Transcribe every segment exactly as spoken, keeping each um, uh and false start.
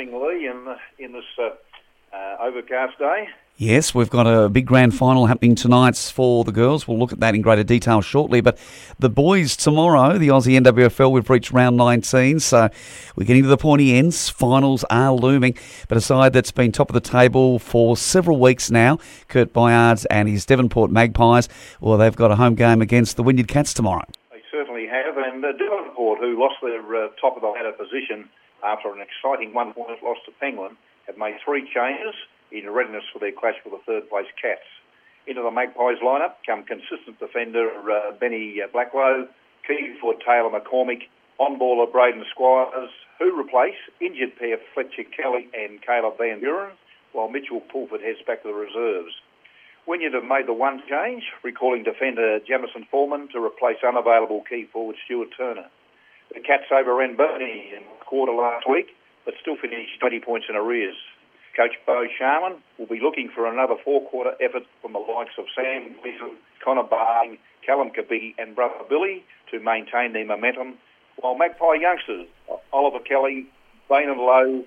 morning, Lee, in, in this uh, uh, overcast day. Yes, we've got a big grand final happening tonight for the girls. We'll look at that in greater detail shortly. But the boys tomorrow, the Aussie N W F L, we've reached round nineteen, so we're getting to the pointy ends. Finals are looming. But a side that's been top of the table for several weeks now, Kurt Byards and his Devonport Magpies, well, they've got a home game against the Wynyard Cats tomorrow. They certainly have. And uh, Devonport, who lost their uh, top of the ladder position after an exciting one-point loss to Penguin, have made three changes in readiness for their clash with the third-place Cats. Into the Magpies lineup come consistent defender uh, Benny Blacklow, key for Taylor McCormick, on-baller Braden Squires, who replace injured pair Fletcher Kelly and Caleb Van Buren, while Mitchell Pulford heads back to the reserves. Wynyard have made the one change, recalling defender Jamison Foreman to replace unavailable key forward Stuart Turner. The Cats overran Burney in the quarter last week, but still finished twenty points in arrears. Coach Bo Sharman will be looking for another four-quarter effort from the likes of Sam Gleeson, Connor Barling, Callum Kabiggy and brother Billy to maintain their momentum, while Magpie youngsters Oliver Kelly, Bain Lowe,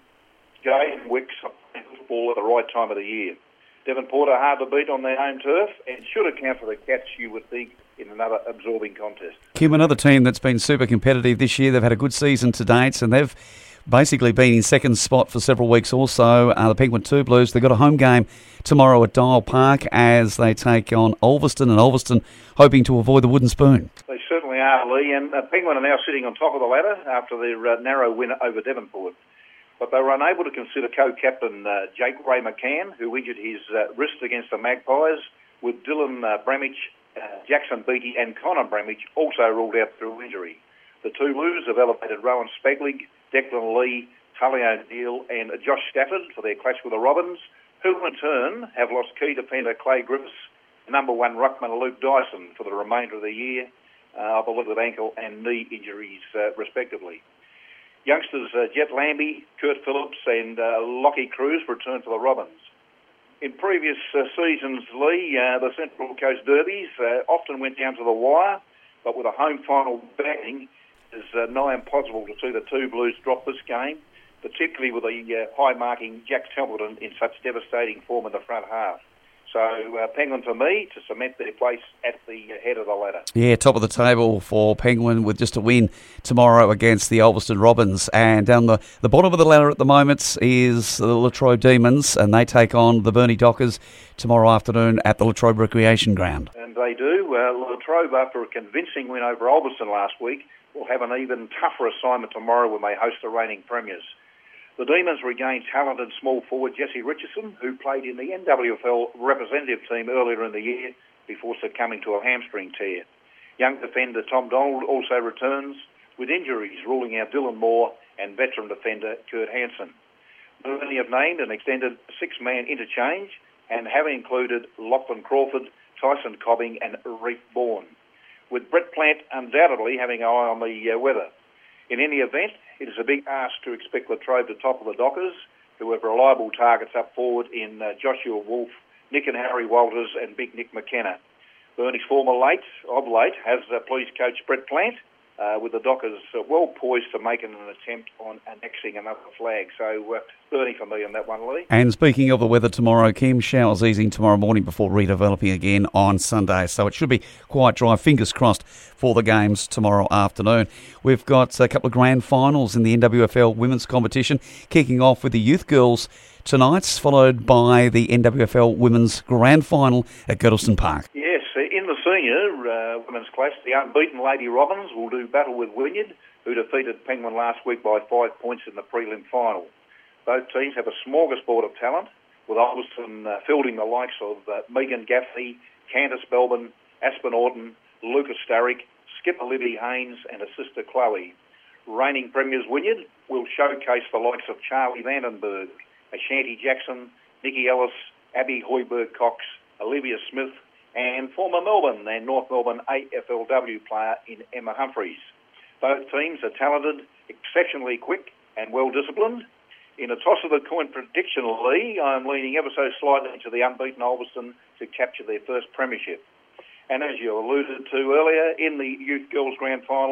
Jay Wicks are playing football at the right time of the year. Devonport are hard to beat on their home turf and should account for the Cats, you would think, in another absorbing contest. Kim, another team that's been super competitive this year. They've had a good season to date, and they've basically been in second spot for several weeks also. Uh, the Penguin Two Blues, they've got a home game tomorrow at Dial Park as they take on Ulverston, and Ulverston hoping to avoid the wooden spoon. They certainly are, Lee, and uh, Penguin are now sitting on top of the ladder after their uh, narrow win over Devonport. But they were unable to consider co-captain uh, Jake Ray McCann, who injured his uh, wrist against the Magpies, with Dylan uh, Bramich, uh, Jackson Beattie and Connor Bramich also ruled out through injury. The two Blues have elevated Rowan Speglig, Declan Lee, Tully O'Neill and Josh Stafford for their clash with the Robins, who in turn have lost key defender Clay Griffiths, number one ruckman Luke Dyson for the remainder of the year, uh, I believe with ankle and knee injuries uh, respectively. Youngsters uh, Jet Lambie, Kurt Phillips and uh, Lockie Cruz return to the Robins. In previous uh, seasons, Lee, uh, the Central Coast Derbies uh, often went down to the wire, but with a home final backing, it's uh, nigh impossible to see the two Blues drop this game, particularly with the uh, high-marking Jack Templeton in such devastating form in the front half. So uh, Penguin, for me, to cement their place at the head of the ladder. Yeah, top of the table for Penguin with just a win tomorrow against the Ulverston Robins. And down the, the bottom of the ladder at the moment is the Latrobe Demons, and they take on the Burnie Dockers tomorrow afternoon at the Latrobe Recreation Ground. And they do. Uh, Latrobe, after a convincing win over Ulverston last week, will have an even tougher assignment tomorrow when they host the reigning premiers. The Demons regained talented small forward Jesse Richardson, who played in the N W F L representative team earlier in the year before succumbing to a hamstring tear. Young defender Tom Donald also returns, with injuries ruling out Dylan Moore and veteran defender Kurt Hansen. Burnie have named an extended six-man interchange and have included Lachlan Crawford, Tyson Cobbing and Reef Bourne, with Brett Plant undoubtedly having an eye on the uh, weather. In any event, it is a big ask to expect Latrobe to topple the Dockers, who have reliable targets up forward in uh, Joshua Wolfe, Nick and Harry Walters and Big Nick McKenna. Burnie's former late, of late, has uh, pleased coach Brett Plant, uh, with the Dockers uh, well poised to make an attempt on annexing another flag. So uh, Burnie for me on that one, Lee. And speaking of the weather tomorrow, Kim, showers easing tomorrow morning before redeveloping again on Sunday. So it should be quite dry. Fingers crossed for the games tomorrow afternoon. We've got a couple of grand finals in the N W F L women's competition, kicking off with the youth girls tonight, followed by the N W F L women's grand final at Girdleston Park. Yes, in the senior uh, women's clash, the unbeaten Lady Robins will do battle with Wynyard, who defeated Penguin last week by five points in the prelim final. Both teams have a smorgasbord of talent, with Ulverston uh, fielding the likes of uh, Megan Gaffney, Candice Belbin, Aspen Orton, Lucas Starrick, skipper Libby Haynes and her sister Chloe. Reigning premiers Wynyard will showcase the likes of Charlie Vandenberg, Ashanti Jackson, Nikki Ellis, Abby Hoiberg-Cox, Olivia Smith, and former Melbourne and North Melbourne A F L W player in Emma Humphreys. Both teams are talented, exceptionally quick and well-disciplined. In a toss of the coin prediction, Lee, I'm leaning ever so slightly to the unbeaten Ulverston to capture their first premiership. And as you alluded to earlier, in the Youth Girls Grand Final,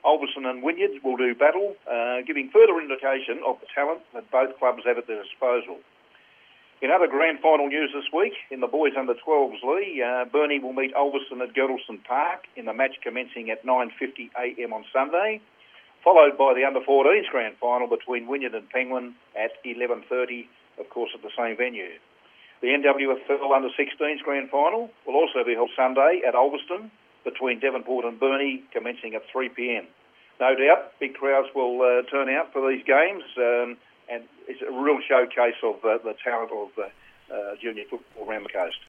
Ulverstone and Wynyard will do battle, uh, giving further indication of the talent that both clubs have at their disposal. In other grand final news this week, in the boys under twelves league, uh, Burnie will meet Ulverstone at Girdleston Park in the match commencing at nine fifty a m on Sunday, followed by the under fourteens grand final between Wynyard and Penguin at eleven thirty, of course at the same venue. The N W F L under sixteens grand final will also be held Sunday at Ulverstone between Devonport and Burnie, commencing at three p m. No doubt, big crowds will uh, turn out for these games, um, and it's a real showcase of uh, the talent of uh, uh, junior football around the coast.